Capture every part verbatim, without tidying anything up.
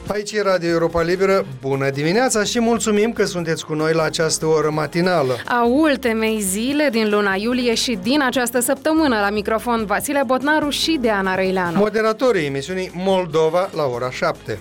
Aici e Radio Europa Liberă, bună dimineața și mulțumim că sunteți cu noi la această oră matinală. A ultimei zile din luna iulie și din această săptămână, la microfon Vasile Botnaru și Deana Răileanu. Moderatorii emisiunii Moldova la ora șapte.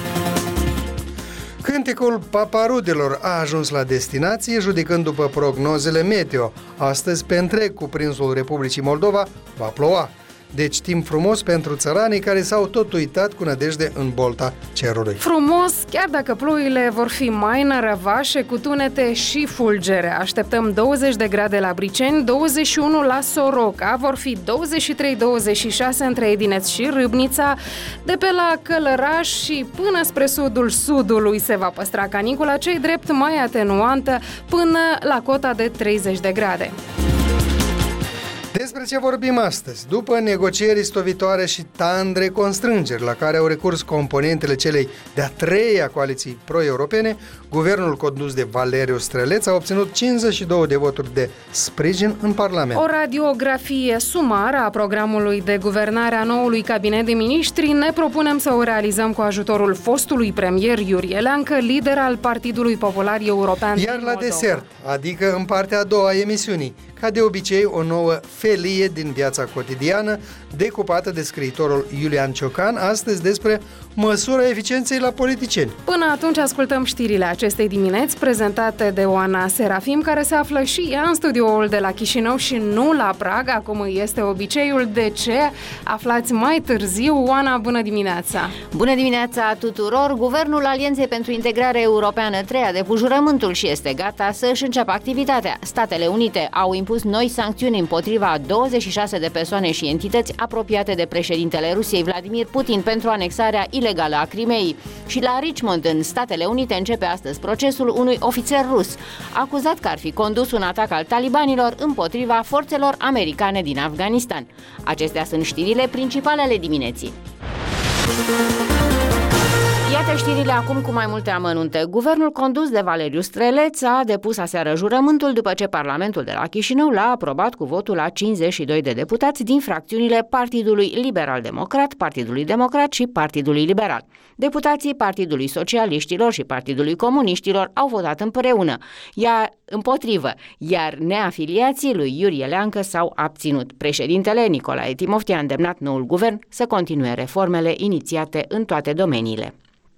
Cântecul paparudelor a ajuns la destinație, judecând după prognozele meteo. Astăzi, pe întreg cuprinsul Republicii Moldova, va ploua. Deci timp frumos pentru țăranii care s-au tot uitat cu nădejde în bolta cerului. Frumos, chiar dacă ploile vor fi mai nărăvașe, cu tunete și fulgere. Așteptăm douăzeci de grade la Briceni, douăzeci și unu la Soroca, vor fi douăzeci și trei douăzeci și șase între Edineț și Râbnița. De pe la Călăraș și până spre sudul sudului se va păstra canicula, cei drept mai atenuantă, până la cota de treizeci de grade. Despre ce vorbim astăzi? După negocieri stovitoare și tandre constrângeri la care au recurs componentele celei de-a treia coaliții pro-europene, guvernul condus de Valeriu Streleț a obținut cincizeci și două de voturi de sprijin în Parlament. O radiografie sumară a programului de guvernare a noului cabinet de miniștri ne propunem să o realizăm cu ajutorul fostului premier Iurie Leancă, lider al Partidului Popular European. Iar la desert, adică în partea a doua a emisiunii, ca de obicei, o nouă felie din viața cotidiană, decupată de scriitorul Iulian Ciocan, astăzi despre măsura eficienței la politicieni. Până atunci ascultăm știrile acestei dimineți, prezentate de Oana Serafim, care se află și ea în studioul de la Chișinău și nu la Praga, cum este obiceiul. De ce? Aflați mai târziu. Oana, bună dimineața! Bună dimineața tuturor! Guvernul Alianței pentru Integrare Europeană trei a depus jurământul și este gata să își înceapă activitatea. Statele Unite au impus noi sancțiuni împotriva a douăzeci și șase de persoane și entități apropiate de președintele Rusiei Vladimir Putin pentru anexarea ilegală a Crimeei. Și la Richmond, în Statele Unite, începe astăzi procesul unui ofițer rus acuzat că ar fi condus un atac al talibanilor împotriva forțelor americane din Afganistan. Acestea sunt știrile principale ale dimineții. Iată știrile acum cu mai multe amănunte. Guvernul condus de Valeriu Streleț a depus aseară jurământul după ce Parlamentul de la Chișinău l-a aprobat cu votul a cincizeci și doi de deputați din fracțiunile Partidului Liberal-Democrat, Partidului Democrat și Partidului Liberal. Deputații Partidului Socialiștilor și Partidului Comuniștilor au votat împreună, iar împotrivă, iar neafiliații lui Iurie Leancă s-au abținut. Președintele Nicolae Timofti a îndemnat noul guvern să continue reformele inițiate în toate domeniile.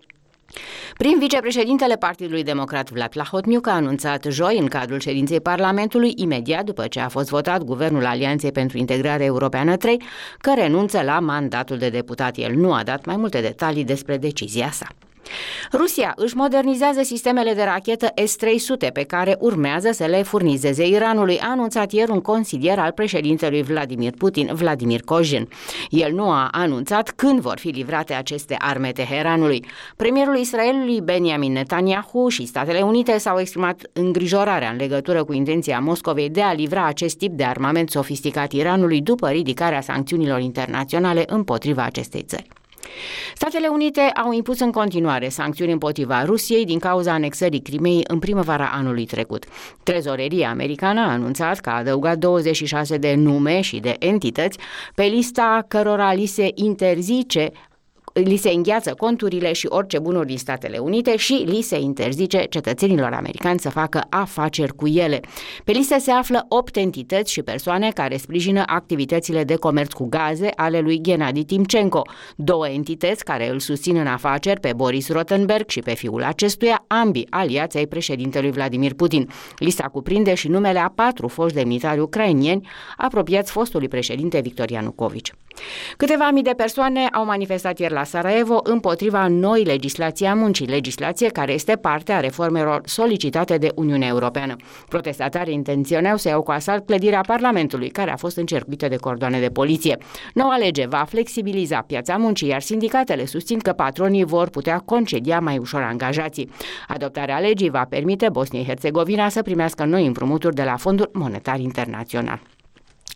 Prin vicepreședintele Partidului Democrat Vlad Plahotniuc a anunțat joi, în cadrul ședinței Parlamentului, imediat după ce a fost votat Guvernul Alianței pentru Integrare Europeană trei, că renunță la mandatul de deputat. El nu a dat mai multe detalii despre decizia sa. Rusia își modernizează sistemele de rachetă S trei sute pe care urmează să le furnizeze Iranului, a anunțat ieri un consilier al președintelui Vladimir Putin, Vladimir Kozhin. El nu a anunțat când vor fi livrate aceste arme Teheranului. Premierul Israelului Benjamin Netanyahu și Statele Unite s-au exprimat îngrijorarea în legătură cu intenția Moscovei de a livra acest tip de armament sofisticat Iranului după ridicarea sancțiunilor internaționale împotriva acestei țări. Statele Unite au impus în continuare sancțiuni împotriva Rusiei din cauza anexării Crimeei în primăvara anului trecut. Trezoreria americană a anunțat că a adăugat douăzeci și șase de nume și de entități pe lista cărora li se interzice li se îngheață conturile și orice bunuri din Statele Unite și li se interzice cetățenilor americani să facă afaceri cu ele. Pe listă se află opt entități și persoane care sprijină activitățile de comerț cu gaze ale lui Gennady Timchenko, două entități care îl susțin în afaceri pe Boris Rotenberg și pe fiul acestuia, ambii aliați ai președintelui Vladimir Putin. Lista cuprinde și numele a patru foști demnitari ucrainieni apropiați fostului președinte Victor Ianucovici. Câteva mii de persoane au manifestat ieri la Sarajevo împotriva noi legislații a muncii, legislație care este parte a reformelor solicitate de Uniunea Europeană. Protestatarii intenționau să iau cu asalt clădirea Parlamentului, care a fost încercuită de cordoane de poliție. Noua lege va flexibiliza piața muncii, iar sindicatele susțin că patronii vor putea concedia mai ușor angajații. Adoptarea legii va permite Bosniei Herțegovina să primească noi împrumuturi de la Fondul Monetar Internațional.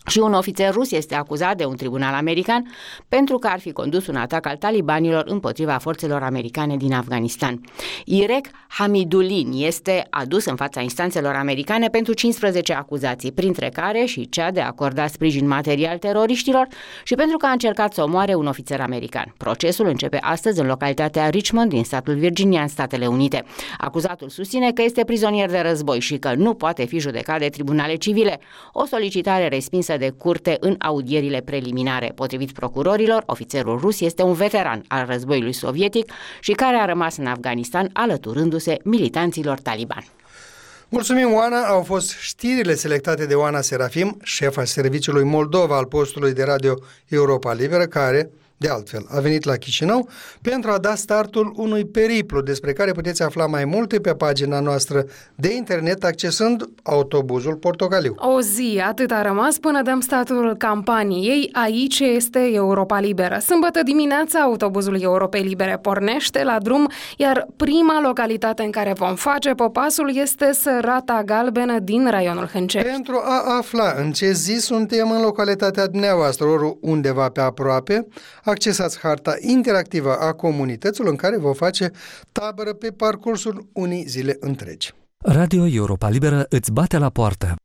Și un ofițer rus este acuzat de un tribunal american pentru că ar fi condus un atac al talibanilor împotriva forțelor americane din Afganistan. Irek Hamidulin este adus în fața instanțelor americane pentru cincisprezece acuzații, printre care și cea de a acorda sprijin material teroriștilor și pentru că a încercat să omoare un ofițer american. Procesul începe astăzi în localitatea Richmond din statul Virginia, în Statele Unite. Acuzatul susține că este prizonier de război și că nu poate fi judecat de tribunale civile, o solicitare respinsă de curte în audierile preliminare. Potrivit procurorilor, ofițerul rus este un veteran al războiului sovietic și care a rămas în Afganistan alăturându-se militanților taliban. Mulțumim, Oana. Au fost știrile selectate de Oana Serafim, șefa serviciului Moldova al postului de radio Europa Liberă, care, de altfel, a venit la Chișinău pentru a da startul unui periplu despre care puteți afla mai multe pe pagina noastră de internet accesând autobuzul portocaliu. O zi, atât a rămas până dăm startul campaniei. Aici este Europa Liberă. Sâmbătă dimineața, autobuzul Europei Libere pornește la drum, iar prima localitate în care vom face popasul este Sărata Galbenă din raionul Hâncești. Pentru a afla în ce zi suntem în localitatea dumneavoastră, ori undeva pe aproape, accesați harta interactivă a comunităților în care vă face tabără pe parcursul unei zile întregi. Radio Europa Liberă îți bate la poartă.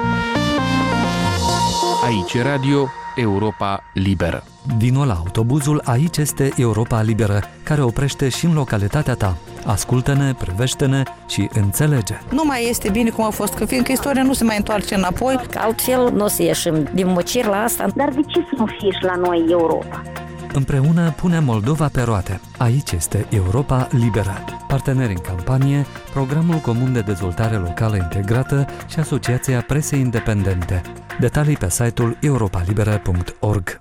Aici Radio Europa Liberă. Vino la autobuzul Aici este Europa Liberă, care oprește și în localitatea ta. Ascultă-ne, privește-ne și înțelege. Nu mai este bine cum a fost, că fiindcă istoria nu se mai întoarce înapoi. Altfel nu o să ieșim din mociri la asta. Dar de ce să nu fie și la noi Europa? Împreună punem Moldova pe roate. Aici este Europa Liberă. Parteneri în campanie, Programul Comun de Dezvoltare Locală Integrată și Asociația Presei Independente. Detalii pe site-ul europa liberă punct org.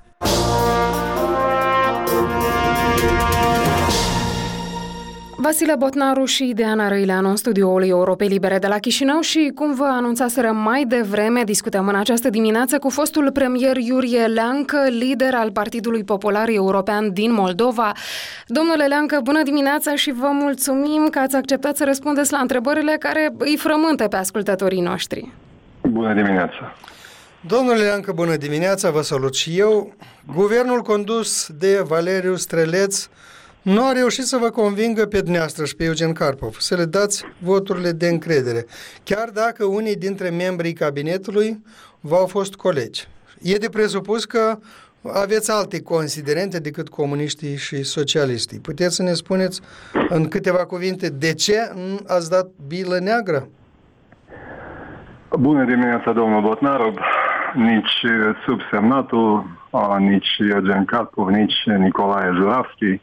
Vasile Botnaru și Diana Răileanu în studioul Europei Libere de la Chișinău și, cum vă anunțaseră mai devreme, discutăm în această dimineață cu fostul premier Iurie Leancă, lider al Partidului Popular European din Moldova. Domnule Leancă, bună dimineața și vă mulțumim că ați acceptat să răspundeți la întrebările care îi frământă pe ascultătorii noștri. Bună dimineața! Domnule Leancă, bună dimineața, vă salut și eu. Guvernul condus de Valeriu Streleț nu a reușit să vă convingă pe dumneavoastră și pe Eugen Karpov să le dați voturile de încredere, chiar dacă unii dintre membrii cabinetului v-au fost colegi. E de presupus că aveți alte considerente decât comuniștii și socialiștii. Puteți să ne spuneți în câteva cuvinte de ce ați dat bilă neagră? Bună dimineața, domnul Botnaru. Nici subsemnatul, nici Eugen Karpov, nici Nicolae Juravski.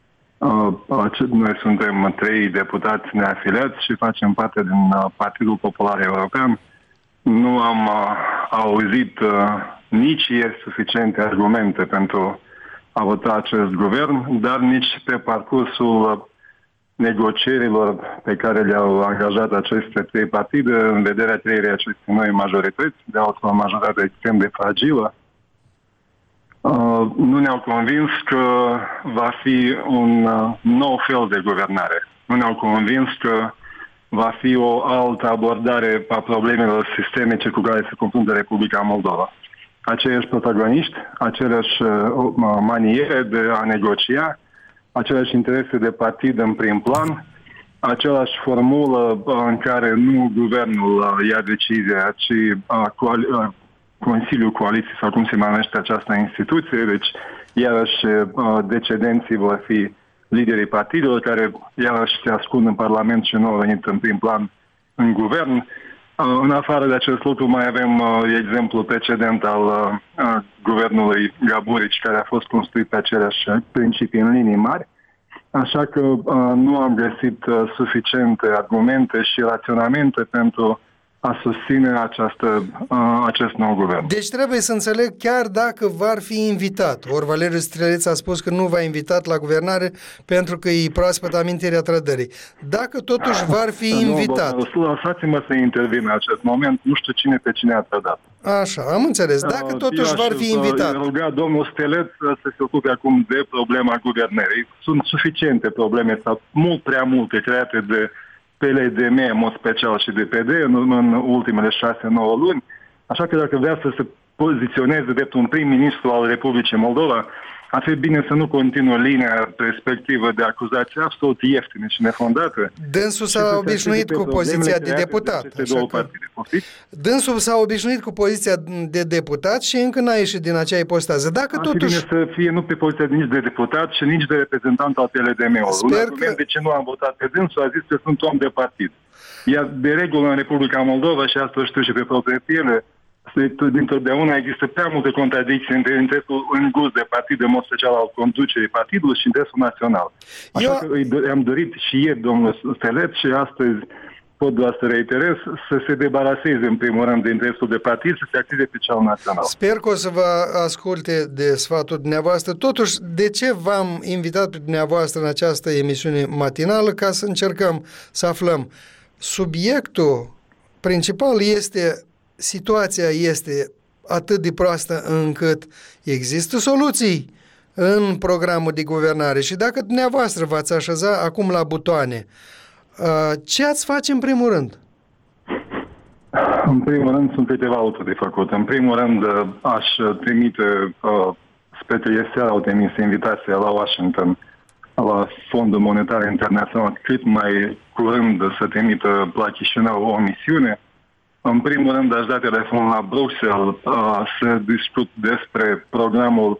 Noi suntem trei deputați neafiliați și facem parte din Partidul Popular European. Nu am auzit nici ieri suficiente argumente pentru a vota acest guvern, dar nici pe parcursul negocierilor pe care le-au angajat aceste trei partide în vederea trăirii acestei noi majorități, de altfel o majoritate extrem de fragilă. Uh, nu ne-au convins că va fi un uh, nou fel de guvernare. Nu ne-au convins că va fi o altă abordare a problemelor sistemice cu care se confruntă Republica Moldova. Aceiași protagoniști, aceleași uh, maniere de a negocia, aceleași interese de partid în prim plan, același formulă uh, în care nu guvernul uh, ia decizia, ci uh, coali- uh, Consiliul Coaliției, sau cum se mai numește această instituție, deci iarăși decedenții vor fi liderii partidelor, care iarăși se ascund în Parlament și nu au venit în prim plan în guvern. În afară de acest lucru mai avem exemplu precedent al guvernului Gaburici, care a fost construit pe aceleași principii în linii mari. Așa că nu am găsit suficiente argumente și raționamente pentru a susține această, acest nou guvern. Deci trebuie să înțeleg, chiar dacă v-ar fi invitat, ori Valeriu Streleț a spus că nu v-a invitat la guvernare pentru că e proaspăt amintirea trădării. Dacă totuși v-ar fi invitat... Nu, lăsați-mă să intervin în acest moment, nu știu cine pe cine a trădat. Așa, am înțeles. Dacă totuși v-ar fi invitat... Eu ruga domnul Streleț să se ocupe acum de problema guvernării. Sunt suficiente probleme, sau mult prea multe create de P L D M, în mod special, și de P D în, în ultimele șase nouă luni. Așa că dacă vrea să se poziționeze drept un prim-ministru al Republicii Moldova, ar fi bine să nu continuă linia respectivă de acuzații absolut ieftine și nefondate. Dânsul s-a obișnuit cu poziția de deputat. De două partide. Dânsul s-a obișnuit cu poziția de deputat și încă n-a ieșit din acea ipostază. Dacă ar totuși... fi bine să fie nu pe poziția nici de deputat și nici de reprezentant al P L D M-ului. Un argument că... de ce nu am votat pe dânsul a zis că sunt om de partid. Iar de regulă în Republica Moldova, și asta știu și pe proprie piele, dintotdeauna există prea multe contradicții între interesul în gust de partid, în mod special al conducerii partidului și interesul național. Așa Eu... că îi am dorit și ieri domnul Steleț și astăzi pot doar să reiterez, să se debaraseze în primul rând de interesul de partid, să se active pe cel național. Sper că o să vă asculte de sfatul dumneavoastră. Totuși, de ce v-am invitat pe dumneavoastră în această emisiune matinală? Ca să încercăm să aflăm. Subiectul principal este... Situația este atât de proastă încât există soluții în programul de guvernare și dacă dumneavoastră v-ați așeza acum la butoane, ce ați face în primul rând? În primul rând sunt câteva lucruri de făcut. În primul rând aș trimite, spre seara au trimis invitația la Washington, la Fondul Monetar Internațional, cât mai curând să trimită la Chișinău o misiune. În primul rând, aș da telefon la Bruxelles uh, să discut despre programul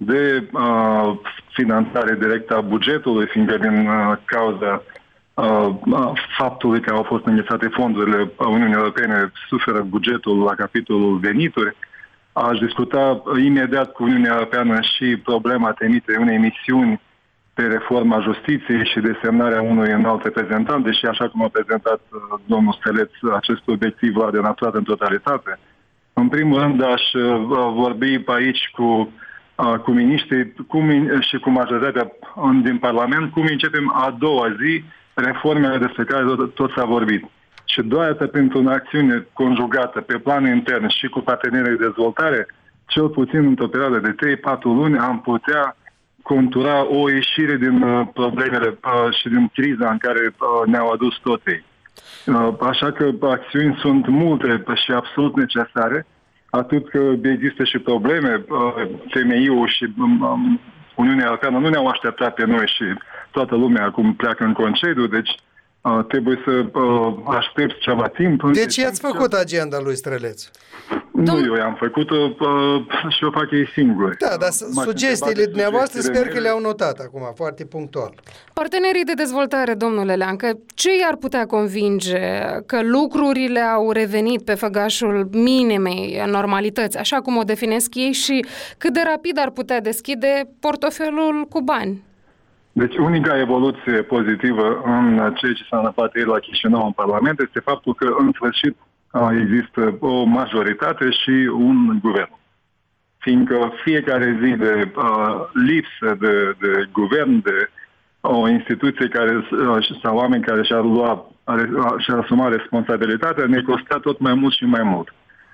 de uh, finanțare directă a bugetului, fiindcă din uh, cauza uh, faptului că au fost înghețate fondurile Uniunii Europene, suferă bugetul la capitolul venituri. Aș discuta imediat cu Uniunea Europeană și problema trimiterii unei misiuni pe reforma justiției și desemnarea unui înalt reprezentant, deși așa cum a prezentat domnul Steleț, acest obiectiv l-a denaturat în totalitate. În primul rând aș vorbi aici cu, cu miniștrii cum, și cu majoritatea din Parlament cum începem a doua zi reformele despre care tot, tot s-a vorbit. Și doar pentru o acțiune conjugată pe plan intern și cu partenerii de dezvoltare, cel puțin într-o perioadă de trei patru luni am putea contura o ieșire din uh, problemele uh, și din criza în care uh, ne-au adus toți. Uh, așa că acțiuni sunt multe și absolut necesare, atât că există și probleme. Uh, F M I-ul și um, Uniunea Europeană nu ne-au așteptat pe noi și toată lumea acum pleacă în concediu, deci uh, trebuie să uh, aștept ceva timp. De ce ați făcut agenda lui Streleț? Nu, eu i-am făcut uh, și o fac ei singuri. Da, dar sugestiile dumneavoastră sper că le-au notat acum, foarte punctual. Partenerii de dezvoltare, domnule Leancă, ce i-ar putea convinge că lucrurile au revenit pe făgașul minimei normalități, așa cum o definesc ei, și cât de rapid ar putea deschide portofelul cu bani? Deci unica evoluție pozitivă în ceea ce s-a întâmplat ieri la Chișinău în Parlament este faptul că în sfârșit există o majoritate și un guvern. Fiindcă fiecare zi de uh, lipsă de, de guvern, de o instituție care, uh, sau oameni care și-ar lua, și-ar asuma responsabilitatea, ne costea tot mai mult și mai mult.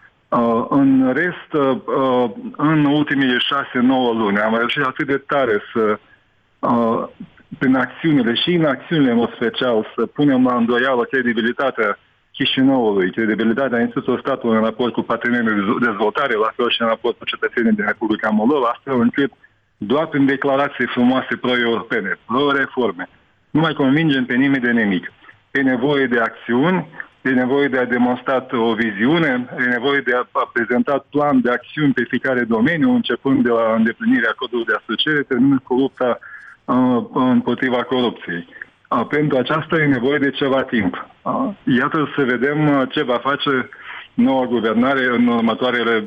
Uh, în rest, uh, în ultimile șase nouă luni am reușit atât de tare să, uh, prin acțiunile și în acțiunile în mod special, să punem la îndoială credibilitatea Chișinăului, credibilitatea instituțiilor statului în raport cu partenerii de dezvoltare, la fel și în raport cu cetățenii din Republica Moldova, astfel încât doar prin declarații frumoase pro-europene, pro-reforme, nu mai convingem pe nimeni de nimic. E nevoie de acțiuni, e nevoie de a demonstra o viziune, e nevoie de a prezenta plan de acțiuni pe fiecare domeniu, începând de la îndeplinirea codului de asociere, terminând cu lupta uh, împotriva corupției. Pentru aceasta e nevoie de ceva timp. Iată să vedem ce va face noua guvernare în următoarele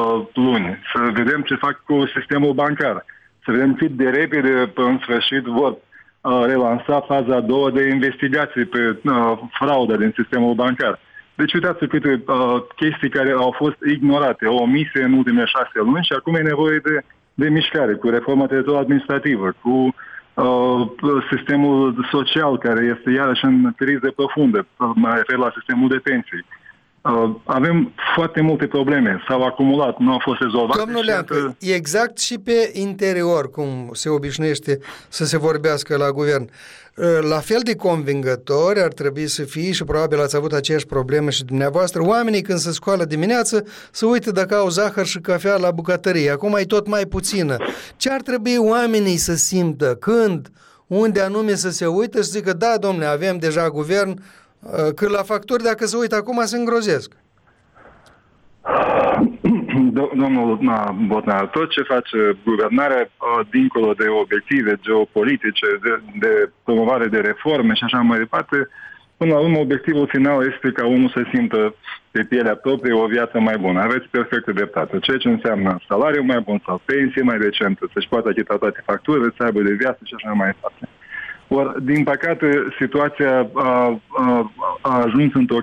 luni. Să vedem ce fac cu sistemul bancar. Să vedem cât de repede, în sfârșit, vor relansa faza a doua de investigații pe fraudă din sistemul bancar. Deci uitați câte chestii care au fost ignorate, omise în ultimele șase luni și acum e nevoie de, de mișcare, cu reforma teritorială administrativă, cu sistemul social, care este iarăși în criză profundă, mă refer la sistemul de pensii. Uh, avem foarte multe probleme, s-au acumulat, nu au fost rezolvate. Domnule Leancă, exact și pe interior, cum se obișnuiește să se vorbească la guvern, la fel de convingători ar trebui să fie, și probabil ați avut aceeași problemă și dumneavoastră, oamenii când se scoală dimineață să uite dacă au zahăr și cafea la bucătărie. Acum e tot mai puțină. Ce ar trebui oamenii să simtă? Când? Unde anume să se uită și să zică, da, domnule, avem deja guvern, că la facturi, dacă se uită acum, se îngrozesc. Domnul Botnar, tot ce face guvernarea, dincolo de obiective geopolitice, de, de promovare de reforme și așa mai departe, până la urmă, obiectivul final este ca omul să simtă pe pielea proprie o viață mai bună. Aveți perfectă dreptate. Ceea ce înseamnă salariu mai bun sau pensie mai decentă, să-și poată achita toate facturile, să aibă de viață și așa mai departe. Or, din păcate, situația a, a, a ajuns într-o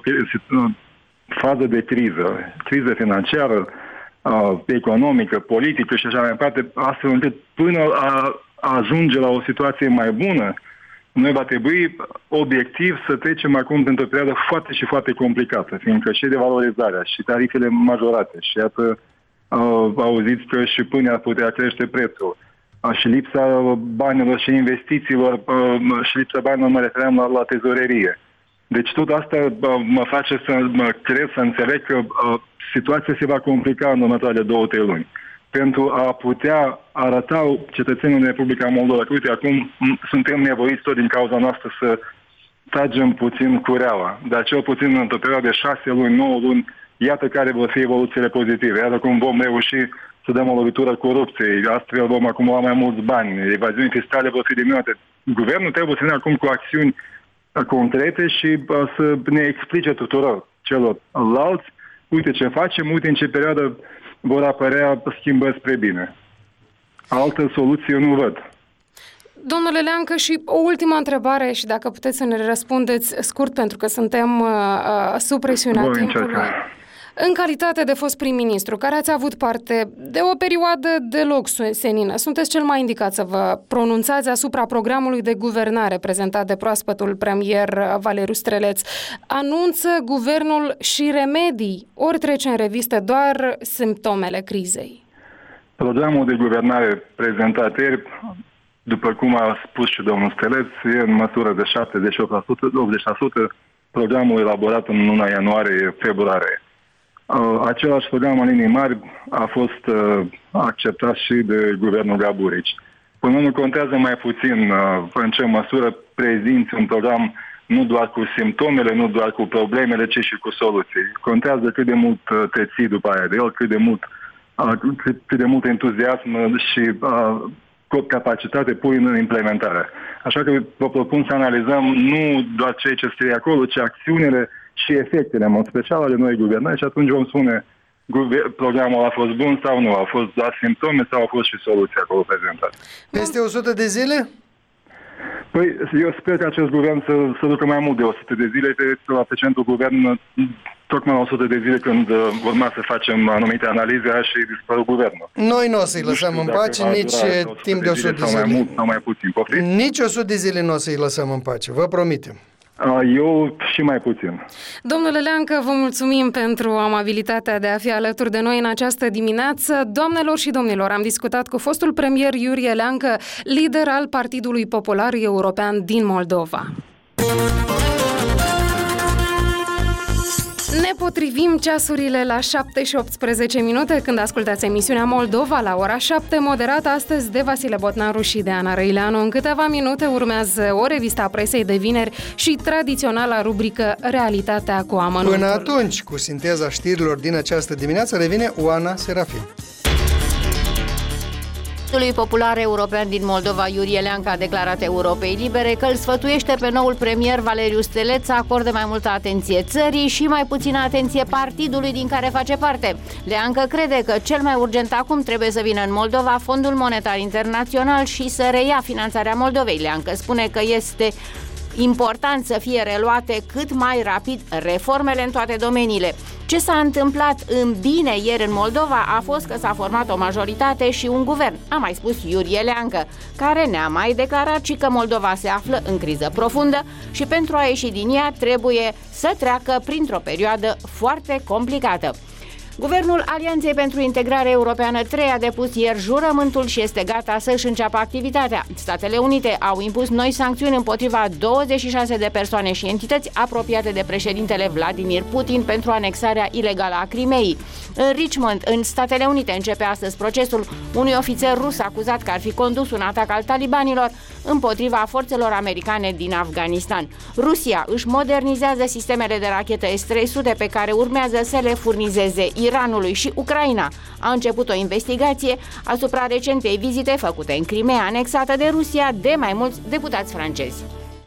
fază de criză, criză financiară, a, economică, politică și așa mai departe, astfel încât până a, a ajunge la o situație mai bună, noi va trebui obiectiv să trecem acum într-o perioadă foarte și foarte complicată, fiindcă și devalorizarea și tarifele majorate și iată, a, auziți că și până ar putea crește prețul. Și lipsa banilor și investițiilor și lipsa banilor mă refeream la, la tezorerie. Deci tot asta mă face să mă cred, să înțeleg că situația se va complica în următoarele două, trei luni. Pentru a putea arăta cetățenilor din Republica Moldova că, uite, acum suntem nevoiți tot din cauza noastră să tragem puțin cureaua. Dar cel puțin într-o perioadă de șase luni, nouă luni, iată care vor fi evoluțiile pozitive. Iată cum vom reuși să dăm o lovitură corupției, astfel vom acumula mai mulți bani, evaziuni fiscale vor fi diminuate. Guvernul trebuie să vină acum cu acțiuni concrete și uh, să ne explice tuturor celorlalți, uite ce facem, uite în ce perioadă vor apărea schimbări spre bine. Altă soluție eu nu văd. Domnule Leancă, și o ultimă întrebare, și dacă puteți să ne răspundeți scurt, pentru că suntem uh, sub presiunea Voi timpului. încerca. În calitate de fost prim-ministru, care ați avut parte de o perioadă deloc senină, sunteți cel mai indicat să vă pronunțați asupra programului de guvernare prezentat de proaspătul premier Valeriu Streleț. Anunță guvernul și remedii, ori trece în revistă doar simptomele crizei? Programul de guvernare prezentat ieri, după cum a spus și domnul Streleț, e în măsură de șaptezeci și opt la sută, optzeci la sută programul elaborat în luna ianuarie-februarie. Uh, același program în linii mari a fost uh, acceptat și de guvernul Gaburici. Până nu contează mai puțin uh, în ce măsură prezinți un program nu doar cu simptomele, nu doar cu problemele, ci și cu soluții. Contează cât de mult uh, te ții după aia de el, cât de mult, uh, cât, cât de mult entuziasm și uh, capacitate pui în implementare. Așa că vă propun să analizăm nu doar ceea ce scrie acolo, ci acțiunile și efectele, în mod special, ale noi guvernări, și atunci vom spune programul a fost bun sau nu, a fost doar simptome sau a fost și soluția acolo prezentate. Peste o sută de zile? Păi, eu sper că acest guvern să, să ducă mai mult de o sută de zile, este la precedentul guvern tocmai la o sută de zile când urma să facem anumite analize și dispărut guvernul. Noi nu o să-i lăsăm în pace nici timp de o sută de zile. Sau mai mult sau mai puțin. Poftiți? Nici o sută de zile nu o să-i lăsăm în pace, vă promitem. Eu și mai puțin. Domnule Leancă, vă mulțumim pentru amabilitatea de a fi alături de noi în această dimineață. Doamnelor și domnilor, am discutat cu fostul premier Iurie Leancă, lider al Partidului Popular European din Moldova. Ne potrivim ceasurile la șapte și optsprezece minute când ascultați emisiunea Moldova la ora șapte, moderată astăzi de Vasile Botnaru și de Ana Răileanu. În câteva minute urmează o revistă a presei de vineri și tradiționala rubrică Realitatea cu amănuntul. Până atunci, cu sinteza știrilor din această dimineață, revine Oana Serafin. Partidului Popular European din Moldova, Iurie Leancă, a declarat Europei Libere că îl sfătuiește pe noul premier Valeriu Streleț să acorde mai multă atenție țării și mai puțină atenție partidului din care face parte. Leancă crede că cel mai urgent acum trebuie să vină în Moldova Fondul Monetar Internațional și să reia finanțarea Moldovei. Leancă spune că este important să fie reluate cât mai rapid reformele în toate domeniile. Ce s-a întâmplat în bine ieri în Moldova a fost că s-a format o majoritate și un guvern, a mai spus Iurie Leancă, care ne-a mai declarat și că Moldova se află în criză profundă și pentru a ieși din ea trebuie să treacă printr-o perioadă foarte complicată. Guvernul Alianței pentru Integrare Europeană trei a depus ieri jurământul și este gata să-și înceapă activitatea. Statele Unite au impus noi sancțiuni împotriva douăzeci și șase de persoane și entități apropiate de președintele Vladimir Putin pentru anexarea ilegală a Crimeei. În Richmond, în Statele Unite, începe astăzi procesul unui ofițer rus acuzat că ar fi condus un atac al talibanilor împotriva forțelor americane din Afganistan. Rusia își modernizează sistemele de rachetă S trei sute pe care urmează să le furnizeze Iranului și Ucraina. A început o investigație asupra recentei vizite făcute în Crimea, anexată de Rusia, de mai mulți deputați francezi.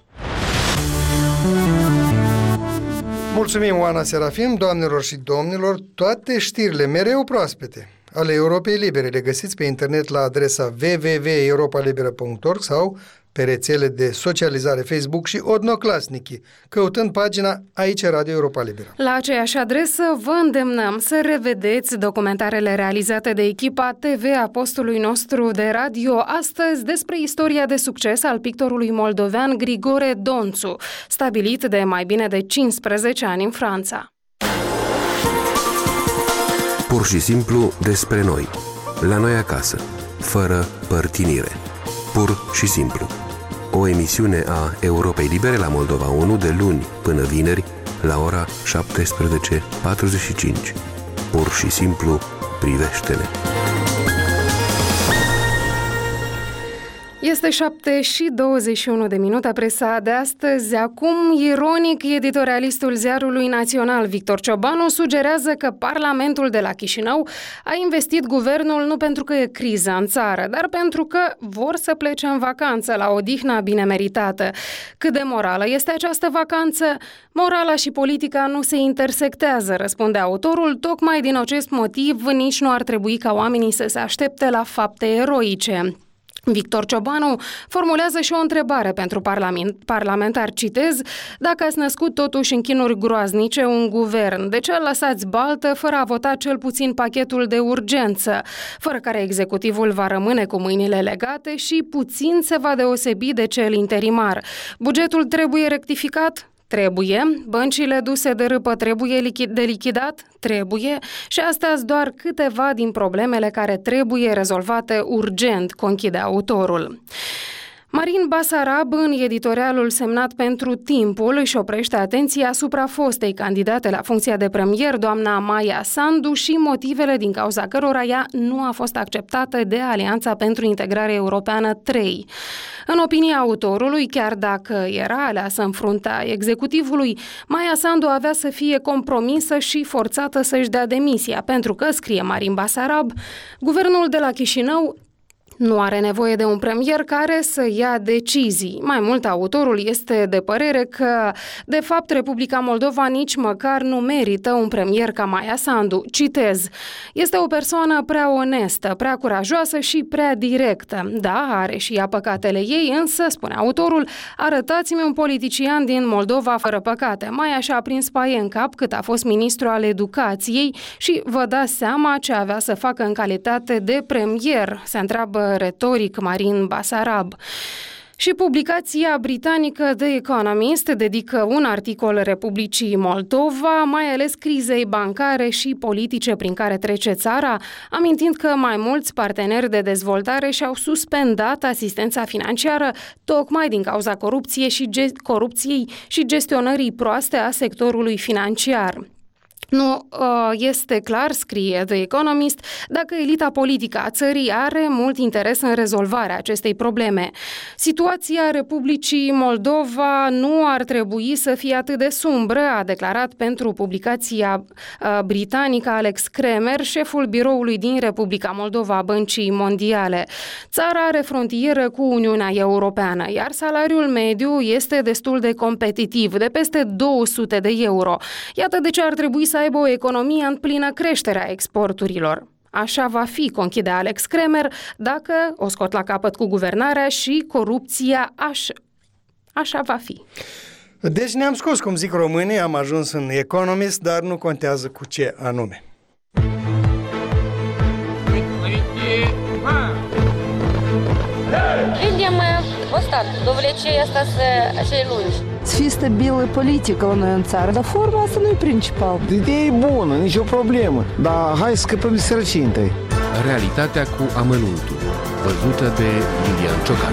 Mulțumim, Oana Serafim, doamnelor și domnilor, toate știrile mereu proaspete ale Europei Libere le găsiți pe internet la adresa w w w punct europa liberă punct org sau pe rețele de socializare Facebook și Odnoclasnici, căutând pagina Aici Radio Europa Liberă. La aceeași adresă vă îndemnăm să revedeți documentarele realizate de echipa T V a postului nostru de radio astăzi despre istoria de succes al pictorului moldovean Grigore Donțu, stabilit de mai bine de cincisprezece ani în Franța. Pur și simplu despre noi, la noi acasă, fără părtinire. Pur și simplu. O emisiune a Europei Libere la Moldova unu de luni până vineri la ora șaptesprezece patruzeci și cinci. Pur și simplu privește-ne. Este șapte și douăzeci și unu de minute, presa de astăzi. Acum, ironic, editorialistul Ziarului Național Victor Ciobanu sugerează că Parlamentul de la Chișinău a investit guvernul nu pentru că e criză în țară, dar pentru că vor să plece în vacanță la odihna bine meritată. Cât de morală este această vacanță? Morala și politica nu se intersectează, răspunde autorul. Tocmai din acest motiv nici nu ar trebui ca oamenii să se aștepte la fapte eroice. Victor Ciobanu formulează și o întrebare pentru parlament, parlamentar, citez: dacă ați născut totuși în chinuri groaznice un guvern, de ce îl lăsați baltă fără a vota cel puțin pachetul de urgență, fără care executivul va rămâne cu mâinile legate și puțin se va deosebi de cel interimar? Bugetul trebuie rectificat? Trebuie. Băncile duse de râpă trebuie de lichidat? Trebuie. Și astea sunt doar câteva din problemele care trebuie rezolvate urgent, conchide autorul. Marin Basarab, în editorialul semnat pentru Timpul, își oprește atenția asupra fostei candidate la funcția de premier, doamna Maia Sandu, și motivele din cauza cărora ea nu a fost acceptată de Alianța pentru Integrare Europeană trei. În opinia autorului, chiar dacă era aleasă în fruntea executivului, Maia Sandu avea să fie compromisă și forțată să-și dea demisia, pentru că, scrie Marin Basarab, guvernul de la Chișinău nu are nevoie de un premier care să ia decizii. Mai mult, autorul este de părere că, de fapt, Republica Moldova nici măcar nu merită un premier ca Maia Sandu. Citez: este o persoană prea onestă, prea curajoasă și prea directă. Da, are și ea păcatele ei, însă, spune autorul, arătați-mi un politician din Moldova fără păcate. Maia și-a prins paie în cap cât a fost ministru al educației și vă dați seama ce avea să facă în calitate de premier, se întreabă retoric Marin Basarab. Și publicația britanică The Economist dedică un articol Republicii Moldova, mai ales crizei bancare și politice prin care trece țara, amintind că mai mulți parteneri de dezvoltare și-au suspendat asistența financiară tocmai din cauza corupției și, ge- corupției și gestionării proaste a sectorului financiar. Nu este clar, scrie The Economist, dacă elita politică a țării are mult interes în rezolvarea acestei probleme. Situația Republicii Moldova nu ar trebui să fie atât de sumbră, a declarat pentru publicația britanică Alex Kremer, șeful biroului din Republica Moldova a Băncii Mondiale. Țara are frontieră cu Uniunea Europeană, iar salariul mediu este destul de competitiv, de peste două sute de euro. Iată de ce ar trebui să aibă o economie în plină creștere a exporturilor. Așa va fi, conchide Alex Kremer, dacă o scot la capăt cu guvernarea și corupția aș... așa va fi. Deci ne-am scos, cum zic românii, am ajuns în Economist, dar nu contează cu ce anume. Видим вот так, довлечение остаться așa lungi. Să fie stabilă politică la noi în țară, dar forma asta nu e principal. Ideea e bună, nicio problemă, dar hai să scăpăm de sărăcie întâi. Realitatea cu amănuntul, văzută de Iulian Ciocan.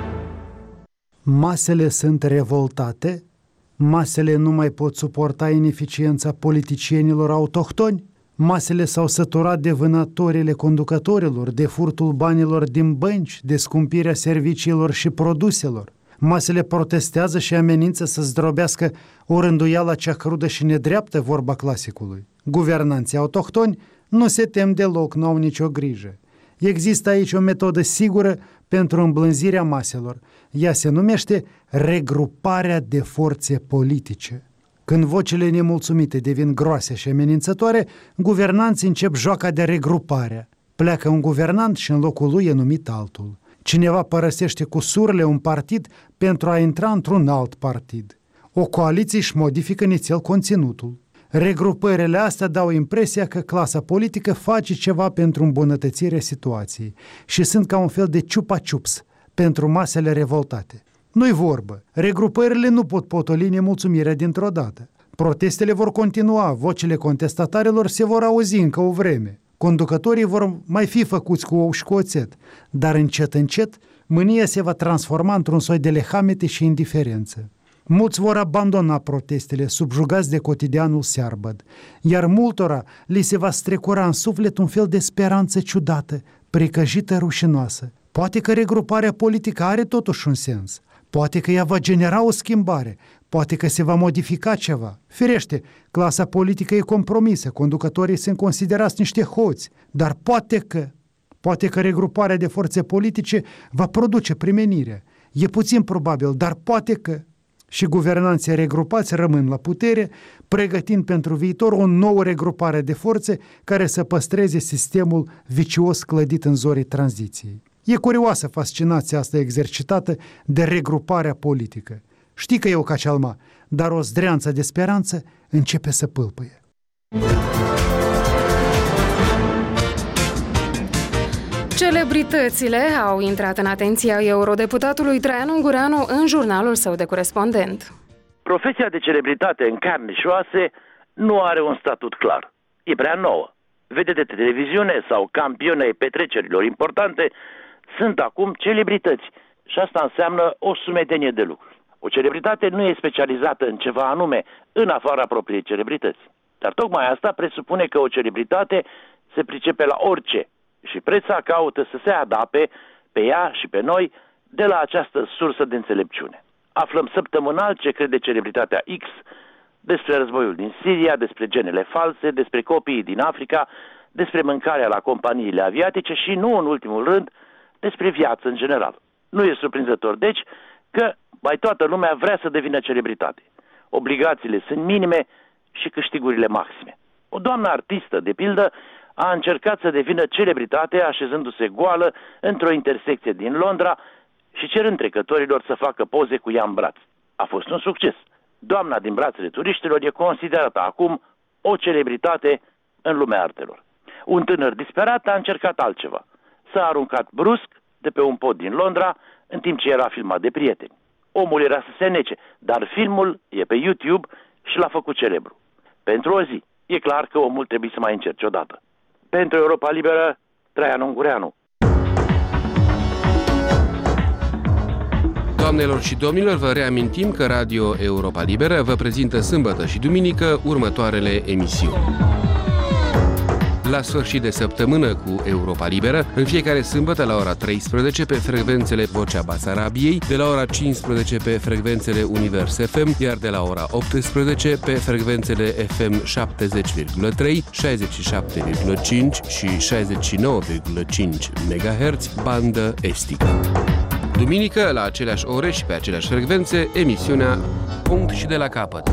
Masele sunt revoltate, masele nu mai pot suporta ineficiența politicienilor autohtoni, masele s-au săturat de vânătorile conducătorilor, de furtul banilor din bănci, de scumpirea serviciilor și produselor. Masele protestează și amenință să zdrobească o rânduială cea crudă și nedreaptă, vorba clasicului. Guvernanții autohtoni nu se tem deloc, nu au nicio grijă. Există aici o metodă sigură pentru îmblânzirea maselor. Ea se numește regruparea de forțe politice. Când vocile nemulțumite devin groase și amenințătoare, guvernanții încep joaca de regrupare. Pleacă un guvernant și în locul lui e numit altul. Cineva părăsește cu surle un partid pentru a intra într-un alt partid. O coaliție își modifică nițel conținutul. Regrupările astea dau impresia că clasa politică face ceva pentru îmbunătățirea situației și sunt ca un fel de ciupa-ciups pentru masele revoltate. Nu-i vorbă, regrupările nu pot potoli nemulțumirea dintr-o dată. Protestele vor continua, vocile contestatarilor se vor auzi încă o vreme. Conducătorii vor mai fi făcuți cu ou și cu oțet, dar încet, încet, mânia se va transforma într-un soi de lehamete și indiferență. Mulți vor abandona protestele, subjugați de cotidianul searbăd, iar multora li se va strecura în suflet un fel de speranță ciudată, precăjită, rușinoasă. Poate că regruparea politică are totuși un sens, poate că ea va genera o schimbare, poate că se va modifica ceva. Firește, clasa politică e compromisă, conducătorii sunt considerați niște hoți, dar poate că, poate că regruparea de forțe politice va produce primenirea. E puțin probabil, dar poate că. Și guvernanții regrupați rămân la putere, pregătind pentru viitor o nouă regrupare de forțe care să păstreze sistemul vicios clădit în zorii tranziției. E curioasă fascinația asta exercitată de regruparea politică. Știi că e o cacealma, dar o zdreanță de speranță începe să pâlpâie. Celebritățile au intrat în atenția eurodeputatului Traian Ungureanu în jurnalul său de corespondent. Profesia de celebritate în carne și oase nu are un statut clar. E prea nouă. Vedete de televiziune sau campioni ai petrecerilor importante sunt acum celebrități și asta înseamnă o sumedenie de lucruri. O celebritate nu e specializată în ceva anume în afara propriei celebrități. Dar tocmai asta presupune că o celebritate se pricepe la orice și preța caută să se adapte pe ea și pe noi de la această sursă de înțelepciune. Aflăm săptămânal ce crede celebritatea X despre războiul din Siria, despre genele false, despre copiii din Africa, despre mâncarea la companiile aviatice și, nu în ultimul rând, despre viață în general. Nu e surprinzător, deci, că mai toată lumea vrea să devină celebritate. Obligațiile sunt minime și câștigurile maxime. O doamnă artistă, de pildă, a încercat să devină celebritate așezându-se goală într-o intersecție din Londra și cerând trecătorilor să facă poze cu ea în braț. A fost un succes. Doamna din brațele turiștilor e considerată acum o celebritate în lumea artelor. Un tânăr disperat a încercat altceva. S-a aruncat brusc de pe un pod din Londra în timp ce era filmat de prieteni. Omul era să se nece, dar filmul e pe YouTube și l-a făcut celebru. Pentru o zi, e clar că omul trebuie să mai încerce odată. Pentru Europa Liberă, Traian Ungureanu. Doamnelor și domnilor, vă reamintim că Radio Europa Liberă vă prezintă sâmbătă și duminică următoarele emisiuni. La sfârșit de săptămână cu Europa Liberă, în fiecare sâmbătă la ora treisprezece pe frecvențele Vocea Basarabiei, de la ora cincisprezece pe frecvențele Univers F M, iar de la ora optsprezece pe frecvențele F M șaptezeci virgulă trei, șaizeci și șapte virgulă cinci și șaizeci și nouă virgulă cinci megahertz, bandă estică. Duminică, la aceleași ore și pe aceleași frecvențe, emisiunea Punct și de la capăt.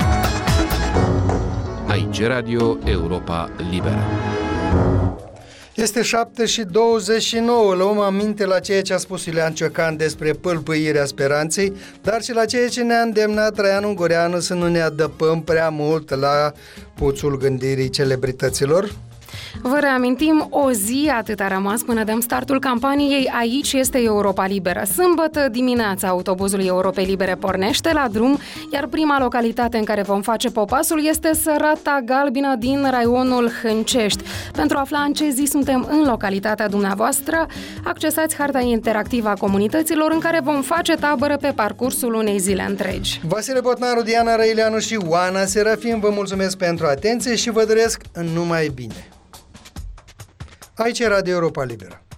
Aici Radio Europa Liberă. Este șapte și douăzeci și nouă, luăm aminte la ceea ce a spus Iulian Ciocan despre pâlpâirea speranței, dar și la ceea ce ne-a îndemnat Traian Ungureanu să nu ne adăpăm prea mult la puțul gândirii celebrităților. Vă reamintim, o zi atât a rămas până dăm startul campaniei. Aici este Europa Liberă. Sâmbătă dimineața autobuzul Europei Libere pornește la drum, iar prima localitate în care vom face popasul este Sărata Galbină din raionul Hâncești. Pentru a afla în ce zi suntem în localitatea dumneavoastră, accesați harta interactivă a comunităților în care vom face tabără pe parcursul unei zile întregi. Vasile Botnaru, Diana Răileanu și Oana Serafim vă mulțumesc pentru atenție și vă doresc numai bine. Aici e Radio Europa Liberă.